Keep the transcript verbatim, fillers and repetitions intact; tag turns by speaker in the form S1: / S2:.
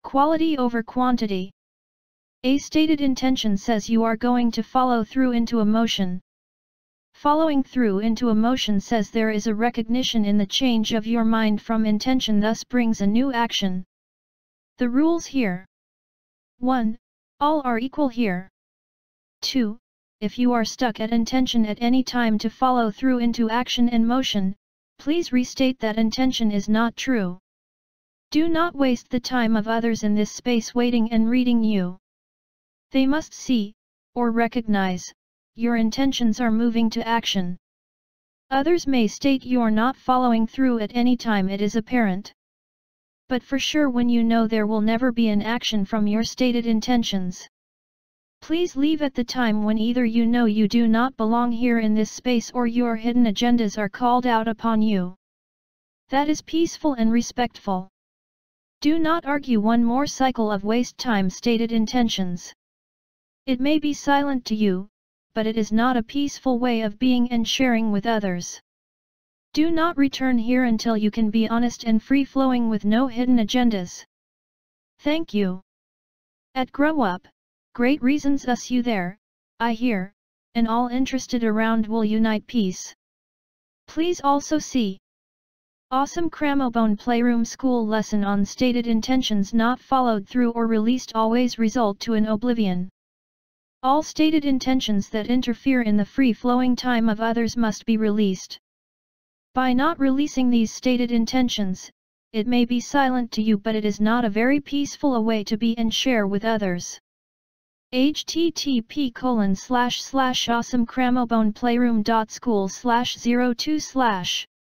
S1: Quality over quantity. A stated intention says you are going to follow through into emotion. Following through into emotion says there is a recognition in the change of your mind from intention, thus brings a new action. The rules here. one. All are equal here. two. If you are stuck at intention at any time to follow through into action and motion, please restate that intention is not true. Do not waste the time of others in this space waiting and reading you. They must see, or recognize, your intentions are moving to action. Others may state you're not following through at any time it is apparent. But for sure when you know there will never be an action from your stated intentions. Please leave at the time when either you know you do not belong here in this space or your hidden agendas are called out upon you. That is peaceful and respectful. Do not argue one more cycle of waste time stated intentions. It may be silent to you, but it is not a peaceful way of being and sharing with others. Do not return here until you can be honest and free-flowing with no hidden agendas. Thank you. At Grow Up, great reasons us you there, I here, and all interested around will unite peace. Please also see Awesome Cramobone Playroom School lesson on stated intentions not followed through or released always result to an oblivion. All stated intentions that interfere in the free-flowing time of others must be released. By not releasing these stated intentions, it may be silent to you but it is not a very peaceful a way to be and share with others. H T T P colon slash slash awesome cramobone playroom dot school slash zero two slash